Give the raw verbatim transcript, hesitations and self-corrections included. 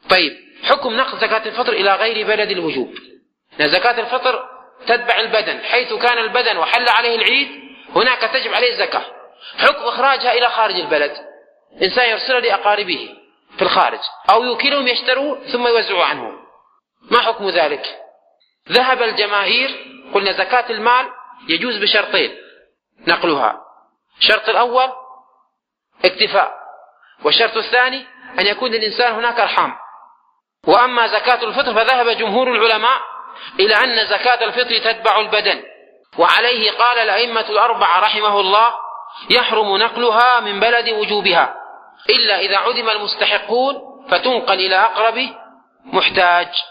طيب، حكم نقل زكاة الفطر إلى غير بلد الوجوب. زكاة الفطر تتبع البدن، حيث كان البدن وحل عليه العيد هناك تجب عليه الزكاة. حكم إخراجها إلى خارج البلد، إنسان يرسل لأقاربه في الخارج أو يوكلهم يشتروا ثم يوزعوا عنه، ما حكم ذلك؟ ذهب الجماهير، قلنا زكاة المال يجوز بشرطين نقلها: الشرط الأول اكتفاء، والشرط الثاني أن يكون للإنسان هناك أرحام. وأما زكاة الفطر فذهب جمهور العلماء إلى أن زكاة الفطر تتبع البدن، وعليه قال الأئمة الأربعة رحمه الله: يحرم نقلها من بلد وجوبها إلا إذا عدم المستحقون فتنقل إلى أقرب محتاج.